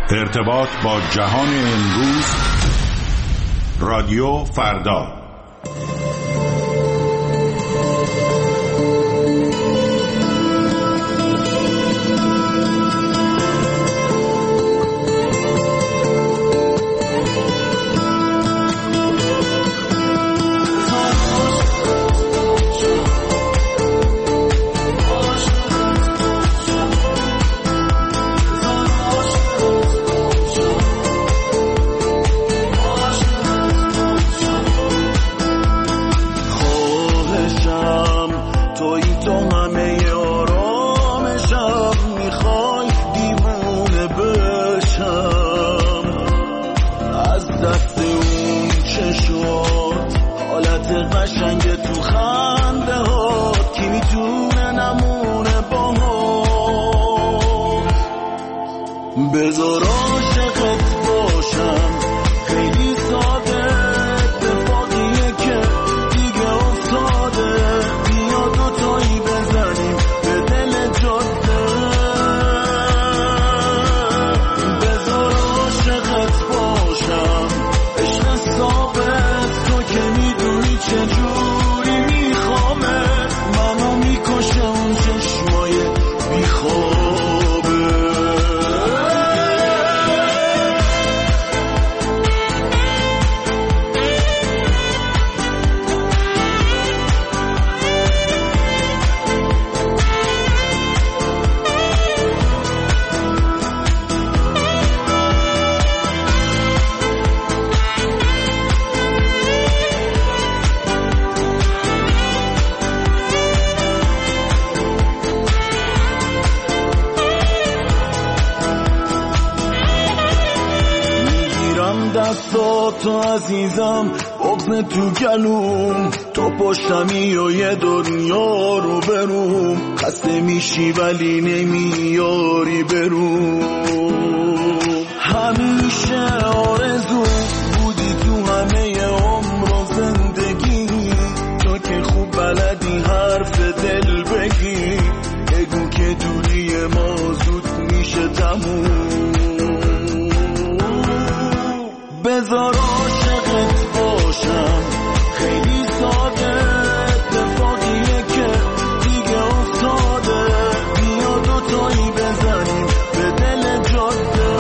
ارتباط با جهان امروز. رادیو فردا. بذار عاشقت باشم، خیلی ساده، اتفاقیه که دیگه افتاده، بیا دوتایی بزنیم به دل جاده. بذار عاشقت باشم، عشق ثابت، تو که میدونی چجوری میخوامه، منو میکشه اون چشمای بیخوابه. دستاتو عزیزم، بغض تو گلوم، تو پشتمی و یه دنیا رو بروم، خسته میشی ولی نمیاری بروم. همیشه آرزو بودی تو همه عمر و زندگی، تو که خوب بلدی حرف دل بگی، بگو که دوری ما زود میشه تموم. بذار عاشقت باشم، خیلی ساده، اتفاقیه که دیگه افتاده، بیا دوتایی بزنیم به دل جاده.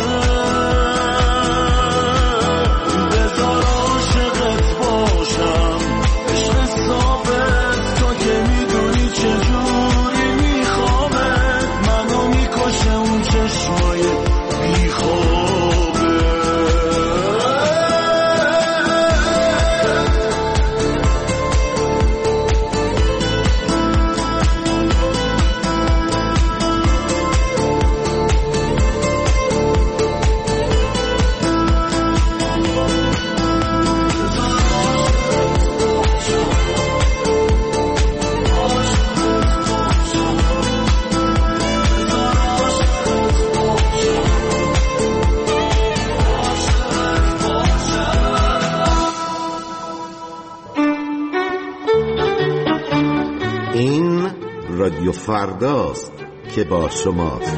بذار عاشقت باشم، عشق ثابت، تو که میدونی چجوری میخوامه، منو میکشه اون چشمای بیخوابه. این رادیو فرداست که با شماست.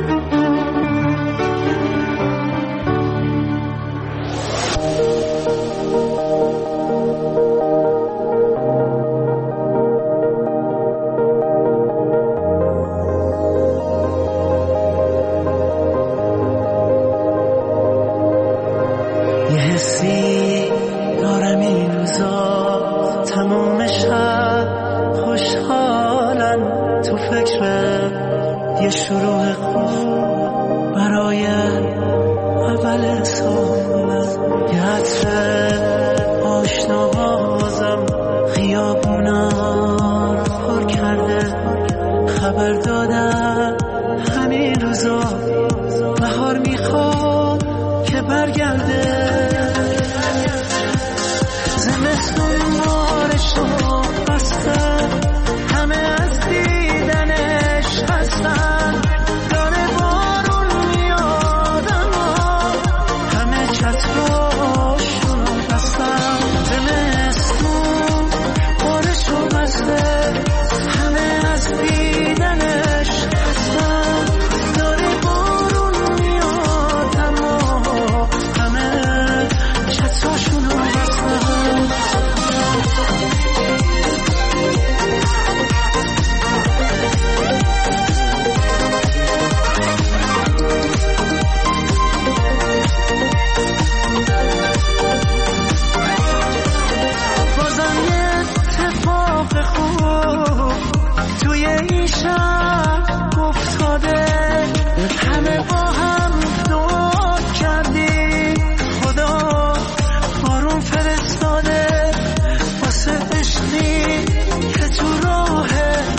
یه حسی دارم این روزا، تمام شب خوشحالم، تو فکر یه شروع خوب برای اول سالم، یه عطر آشنا بازم خیابونا رو پر کرده، خبر دادم همین روزا بهار میخواد که برگرده، زمستون بارشو بسته، همه از دیدنش هستن، داره بارون میاد اما همه چتراشون بستن، زمستون بارشو بسته، همه از دیدنش هستن، داره بارون میاد اما هم دعا کردی خدا بارون فرستاده واسه عشقی که تو راه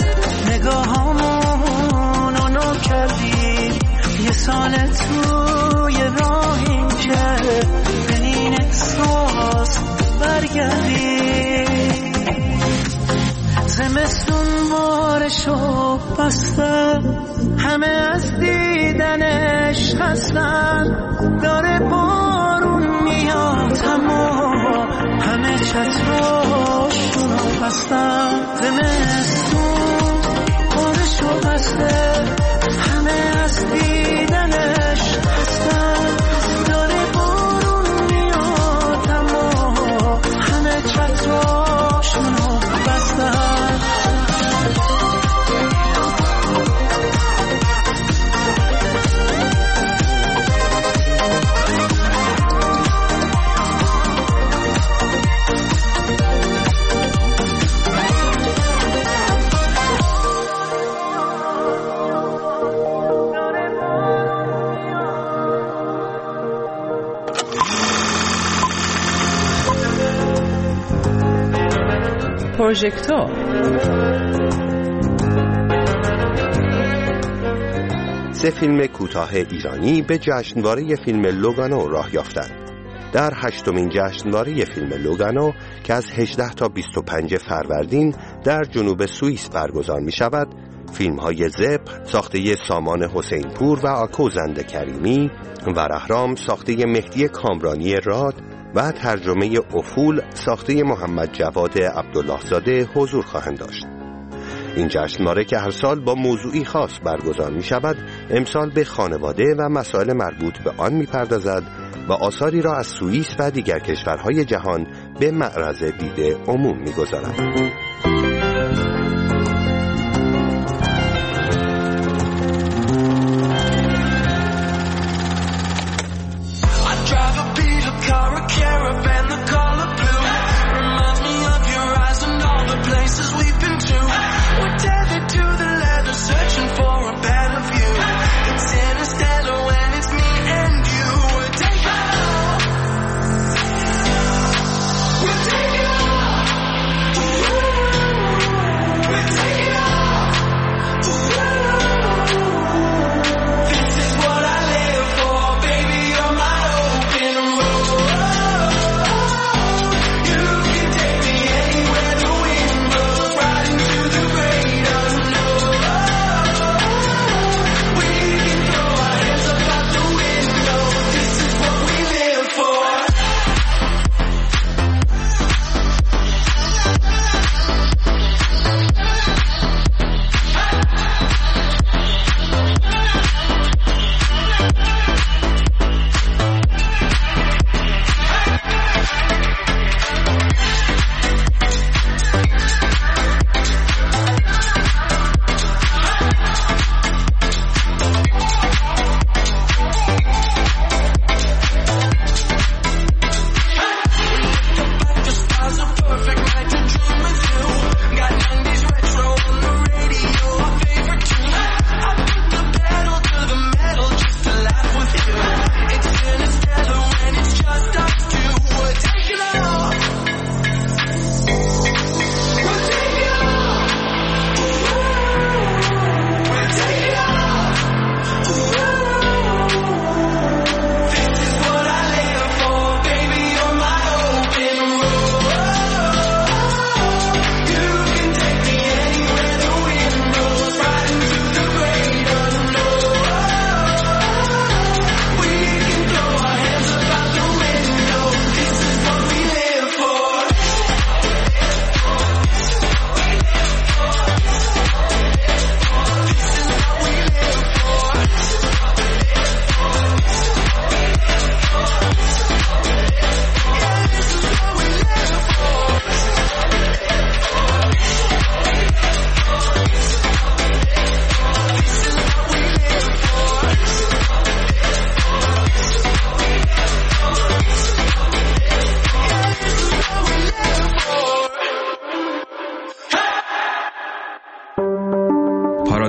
نگاهامونو نو کردی. یه سال توی راهیم که به این احساس برگردی. زمستون بارشو بسته همه از دیدنش خستن. داره بارون میاد اما همه چتراشونو بستن. زمستون بارشو بسته همه از دیدنش خستن. داره بارون میاد اما همه چتراشونو بستن. پروژکتور سه فیلم کوتاه ایرانی به جشنواره فیلم لوگانو راه یافتند. در 8مین جشنواره فیلم لوگانو که از 18 تا 25 فروردین در جنوب سوئیس برگزار می شود، فیلم‌های زب ساخته سامان حسین پور و آکوزند کریمی و رهرام ساخته مهدی کامرانی راد و ترجمه افول ساخته محمد جواد عبدالله زاده حضور خواهند داشت. این جشنواره که هر سال با موضوعی خاص برگزار می شود، امسال به خانواده و مسائل مربوط به آن می پردازد و آثاری را از سوئیس و دیگر کشورهای جهان به معرض دید عموم می گذارد.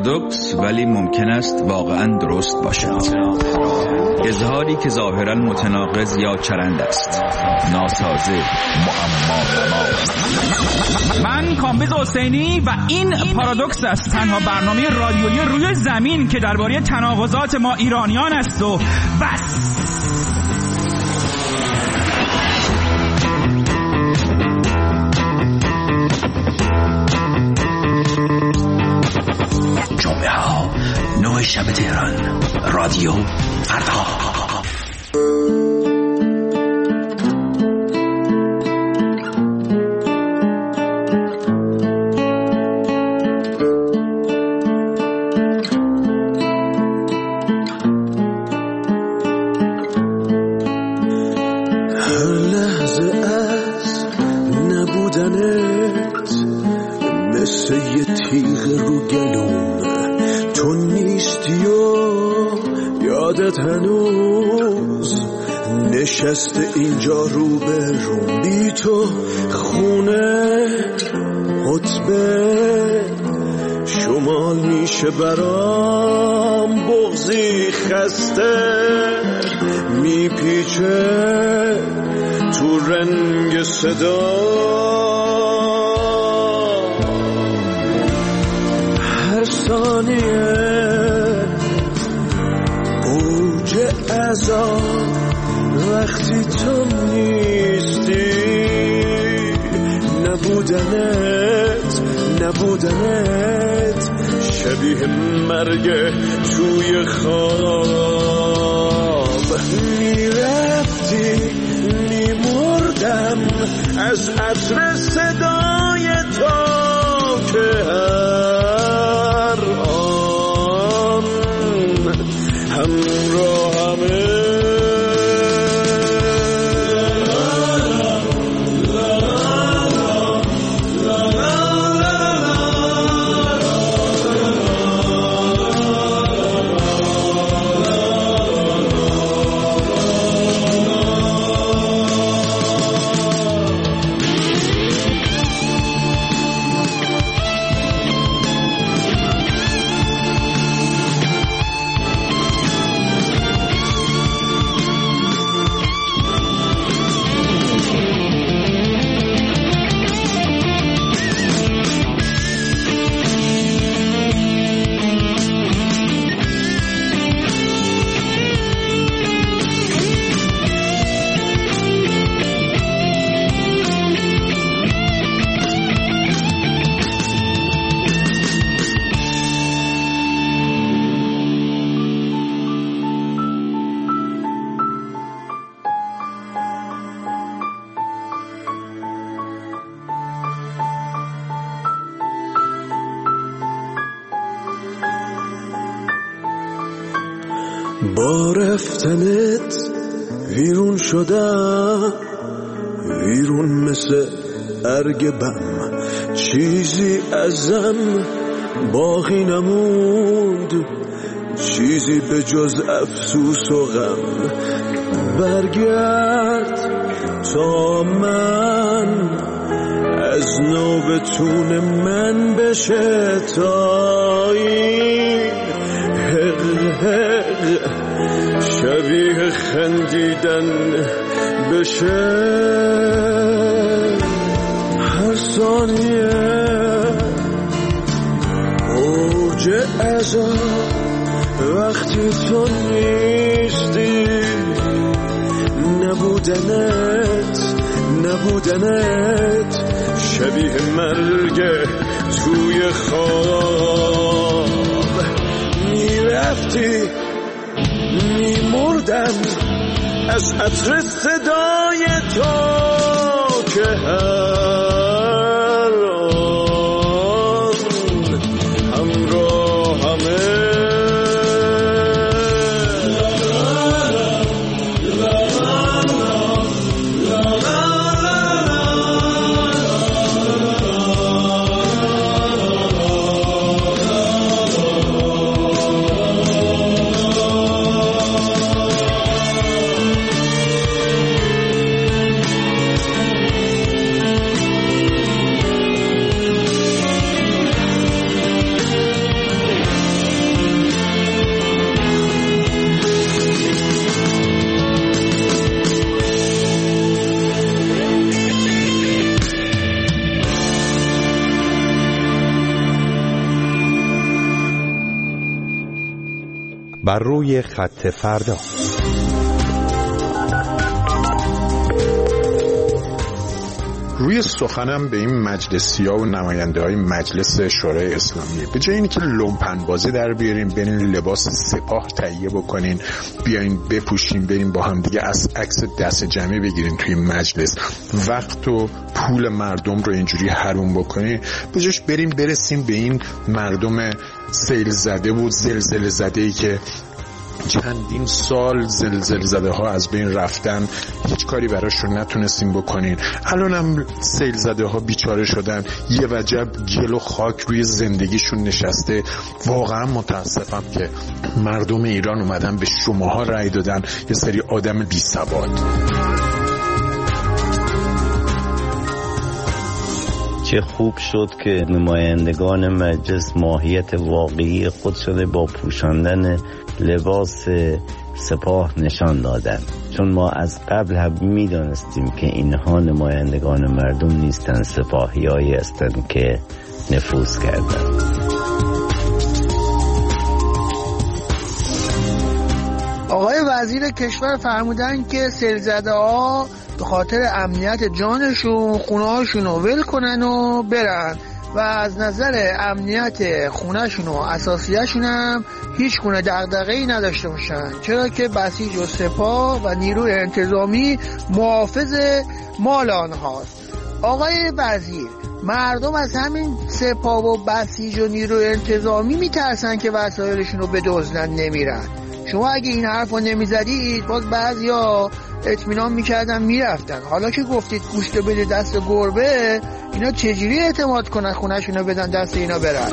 پارادوکس ولی ممکن است واقعا درست باشد. اظهاری که ظاهرا متناقض یا چرند است، ناسازه، معما. من کامبیز حسینی و این پارادوکس است، تنها برنامه رادیویی روی زمین که درباره تناقضات ما ایرانیان است و بس. جمعه ها 9 شب تهران، رادیو فردا. هنوز نشسته اینجا رو به رو، بی تو خونه قطبه شمال میشه برام، بغضی خسته میپیچه تو رنگ صدا، هر ثانیه عذاب وقتی تو نیستی، نبودنت شبیه مرگ توی خواب، میرفتی میمردم از عطر صدای تو که هر آن همراهمه. با رفتنت ویرون شدم، ویرون مثل ارگ بم، چیزی ازم باقی نموند، چیزی به جز افسوس و غم. برگرد تا من از نوبتون من بشه، تا این شبیه خندیدن بشه، هر ثانیه اوج عذاب وقتی تو نیستی، نبودنت شبیه مرگ توی خواب، میرفتی میمردم از عطر صدای تو که هر آن همراهمه. بر روی خط فردا. روی سخنم به این مجلسی‌ها و نماینده‌های مجلس شورای اسلامی، به جای اینکه لومپن بازی در بیارین، برین لباس سپاه تهیه بکنین، بیاین بپوشین، برین با هم دیگه عکس دست جمعی بگیرین توی مجلس، وقت و پول مردم رو اینجوری حروم بکنین، به جاش بریم برسیم به این مردم سیل زده و زلزله زده‌ای که چندین سال زلزله زده ها از بین رفتن، هیچ کاری براشون نتونستیم بکنین. الان هم سیل زده ها بیچاره شدن، یه وجب گل و خاک روی زندگیشون نشسته. واقعا متاسفم که مردم ایران اومدن به شماها رأی دادن، یه سری آدم بی سواد. چه خوب شد که نمایندگان مجلس ماهیت واقعی خودشون با پوشاندن لباس سپاه نشان دادن، چون ما از قبل هم میدانستیم که اینها نمایندگان مردم نیستن، سپاهیایی هستند که نفوذ کردن. آقای وزیر کشور فرمودن که سیلزده ها به خاطر امنیت جانشون خونه‌هاشون رو ول کنن و برن و از نظر امنیت خونه‌شون و اساسیه‌شون هم هیچ گونه دغدغه‌ای نداشته باشن، چرا که بسیج و سپاه و نیروی انتظامی محافظ مال آنهاست. آقای وزیر، مردم از همین سپاه و بسیج و نیروی انتظامی میترسن که وسایلشون رو بدزدن، نمیرن. شما اگه این حرف رو نمیزدید باز بعضیا اطمینان میکردن میرفتن. حالا که گفتید گوشت بده دست گربه، اینا چجوری اعتماد کنن خونه‌شون رو بدن دست اینا برن؟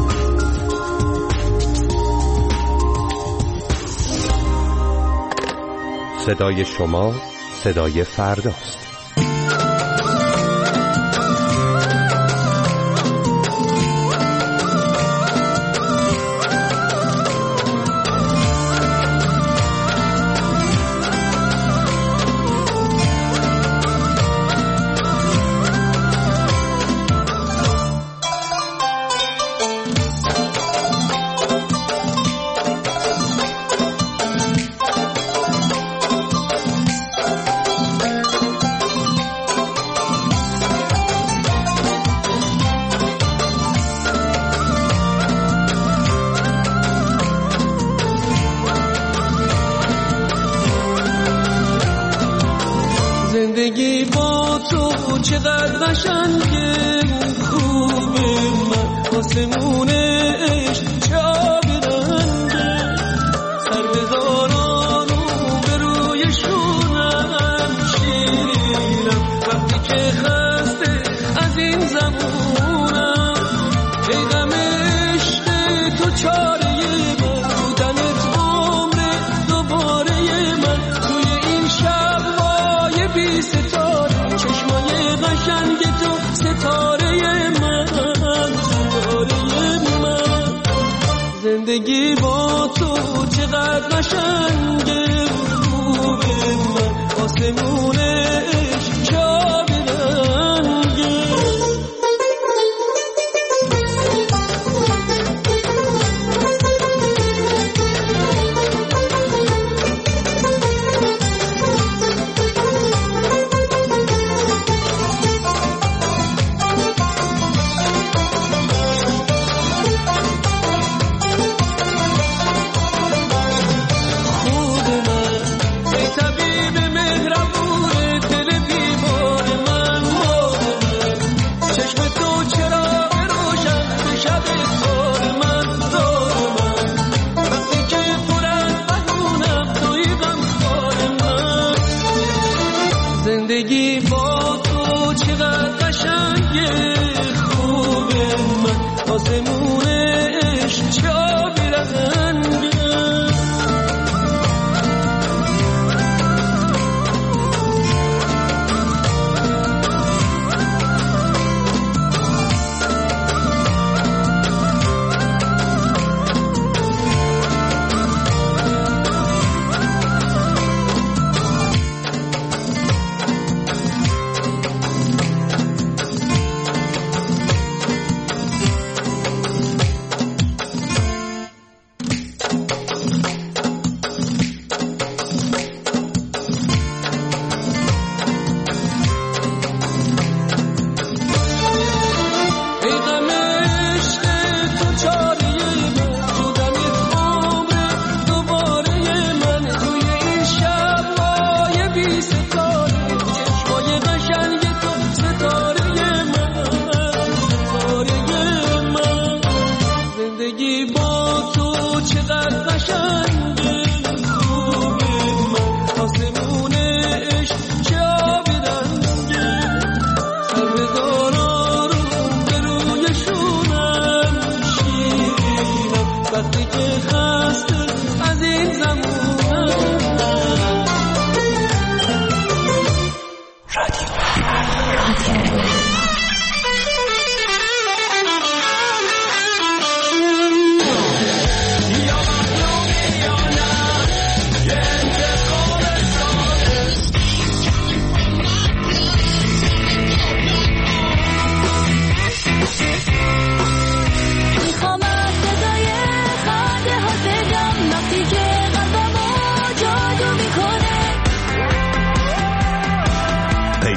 صدای شما صدای فرداست. زندگی با تو چقدر قشنگه، خوبه من آسمون عشق چه آبی رنگه، سر بزاران و به روی شونم شیرینم، وقتی که خسته از این زمونم، ای غم عشق تو چاره من، بودنت عمر دوباره من، توی این شب بی ستاره، چشمای قشنگ تو ستاره من، ستاره من. زندگی با تو چقدر قشنگه، خوبه من آسمون عشق چه آبی رنگه. زندگی با تو چقدر قشنگه، خوبه من آسمون عشق چه آبی رنگه.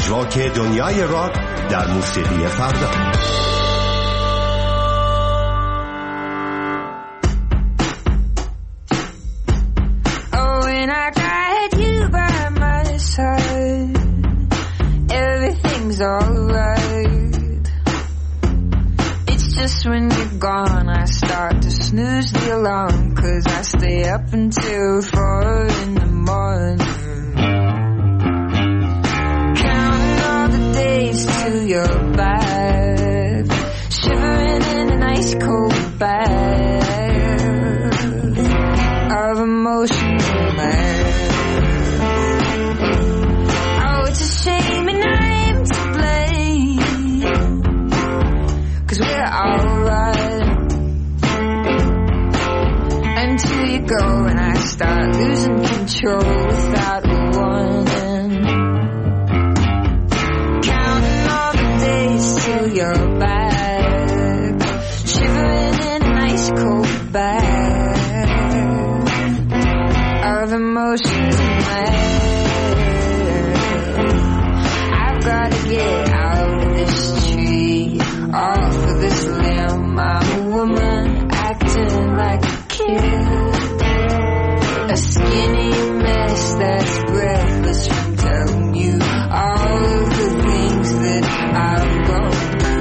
راک دنیای راک در موسیقی فردا. When you're gone, I start to snooze the alarm, 'cause I stay up until 4 in the morning, counting all the days till you're back, shivering in an ice cold bath of emotions and laughs. Oh, it's a shame and I'm to blame, 'cause we're alright until you go and I start losing control without a warning, counting all the days till you're back, shivering in an ice cold bath of emotions and laughs. I've got to get out of this tree, off of this limb. I'm a woman acting like a kid, a skinny mess that's breathless from telling you all of the things that I've gone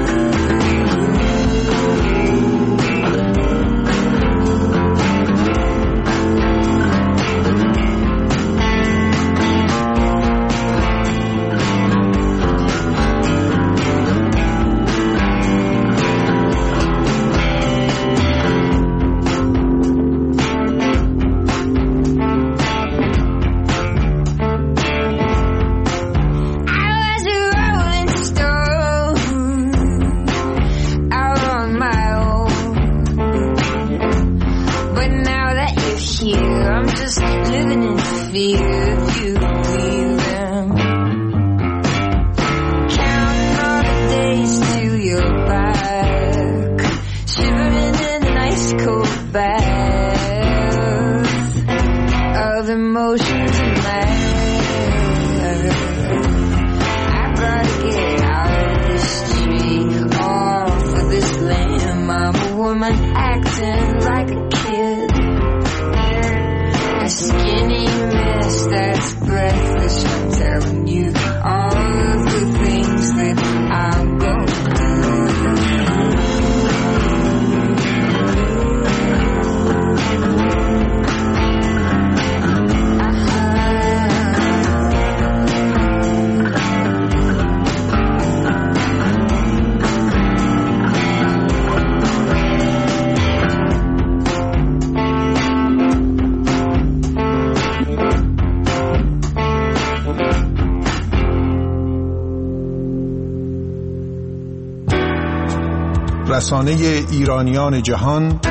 رسانه ایرانیان جهان،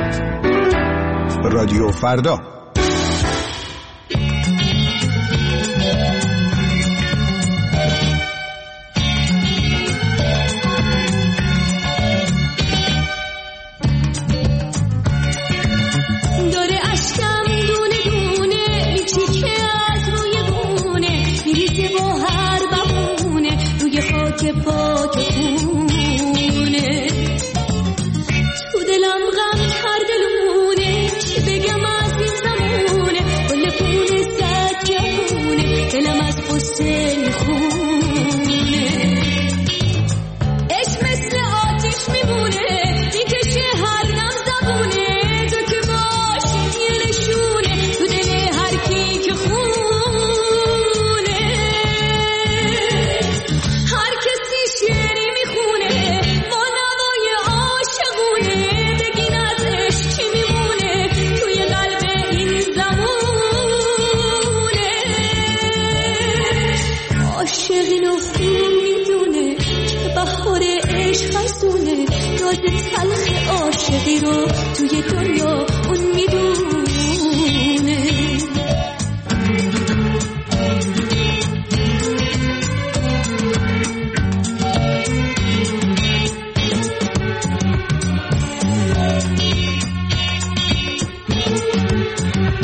رادیو فردا.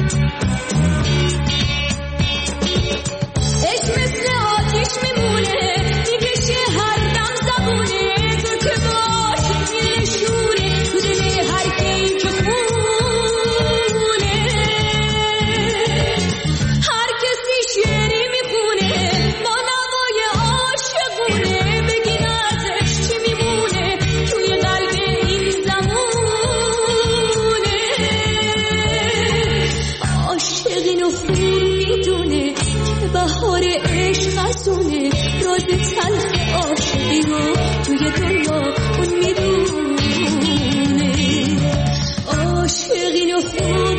عشق مثل آتش میمونه میدونه که بهار عشق ازونه، راز تلخ عاشقی رو توی دنیا اون میدونه. عاشقین خود